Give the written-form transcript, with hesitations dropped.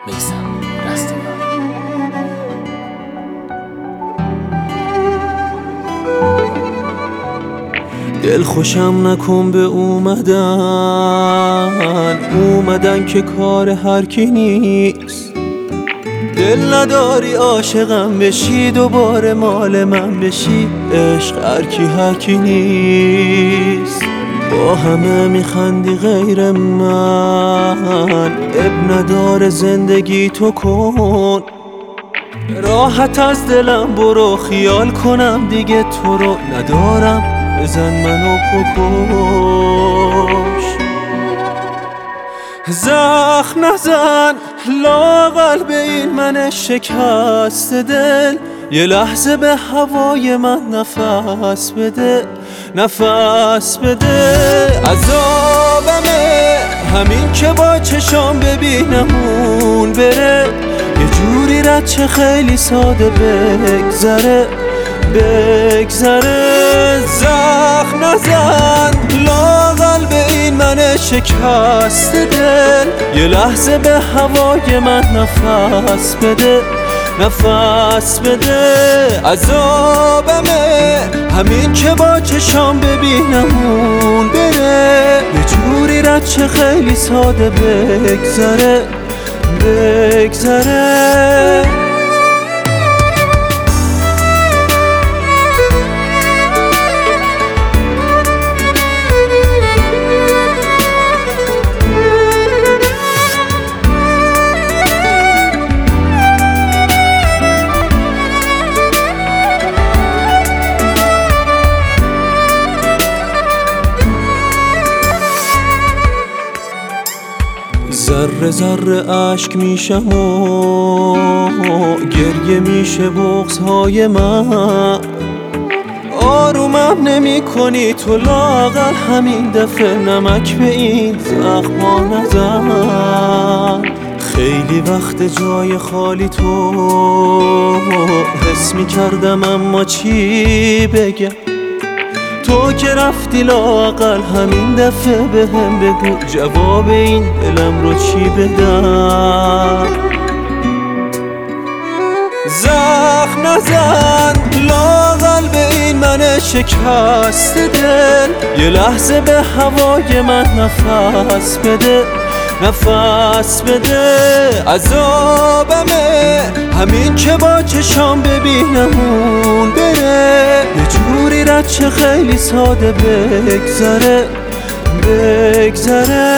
میثم رستگار. دل خوشم نکن به اومدن که کار هر کی نیست. دل نداری عاشقم بشی دوباره مال من بشی، عشق هر کی نیست. با همه میخندی غیر من، اب نداره زندگی تو کن. راحت از دلم برو، خیال کنم دیگه تو رو ندارم، بزن منو بکش. زخم نزن لااقل به این من شکست دل، یه لحظه به هوای من نفس بده، نفس بده. عذابمه همین که با چشام ببینم اون بره، یه جوری رد چه خیلی ساده بگذره، بگذره. زخم نزن لااقل به این من شکست دل، یه لحظه به هوای من نفس بده، نفس بده. عذابمه همین که با چشام ببینم اون بره، یه جوری رد چه خیلی ساده بگذره، بگذره. ذره ذره اشک میشم و گریه میشه بغض‌های من. آرومم نمی کنی تو لااقل همین دفعه نمک به این زخما نزن. خیلی وقت جای خالی تو حس میکردم اما چی بگم. تو که رفتی لااقل همین دفعه بهم بگو جواب این دلم رو چی بدم. زخم نزن لااقل به این من شکست دل، یه لحظه به هوای من نفس بده، نفس بده. عذابمه همین که با چشام ببینم اون بره، یه جوری رد چه خیلی ساده بگذره، بگذره.